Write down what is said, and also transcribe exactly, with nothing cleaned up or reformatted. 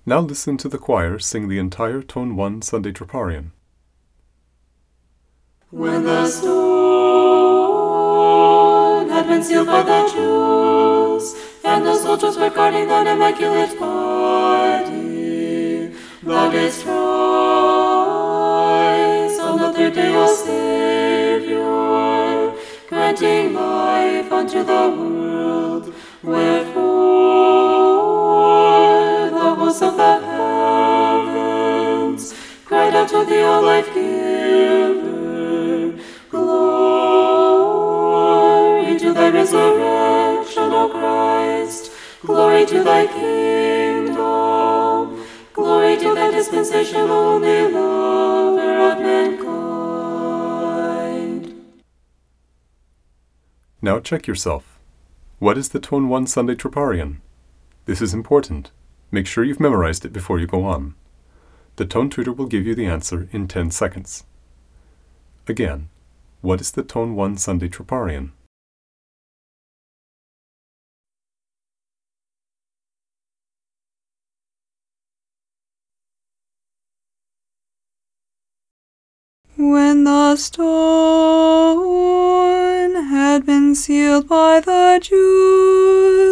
Now listen to the choir sing the entire Tone one Sunday Troparion. When the stone had been sealed by the Jews, and the soldiers were guarding that immaculate body, thou didst rise on the third day, O Saviour, granting life unto the world. Wherefore the hosts of the heavens cried out to thee, O life-giver, glory to thy resurrection, O Christ, glory to thy kingdom, glory to thy dispensation, O only lover of mankind. Now check yourself. What is the Tone one Sunday Troparion? This is important. Make sure you've memorized it before you go on. The Tone Tutor will give you the answer in ten seconds. Again, what is the Tone one Sunday Troparion? When the stone had been sealed by the Jews,